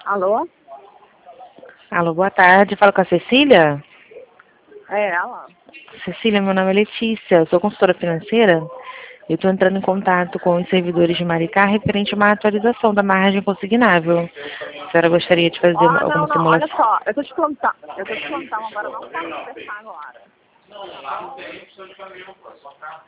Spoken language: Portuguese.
Alô? Alô, boa tarde. Falo com a Cecília? É ela? Cecília, meu nome é Letícia. Eu sou consultora financeira. Eu estou entrando em contato com os servidores de Maricá referente a uma atualização da margem consignável. A senhora gostaria de fazer alguma Não, olha simulação? só, eu tô te plantando agora, não posso conversar agora.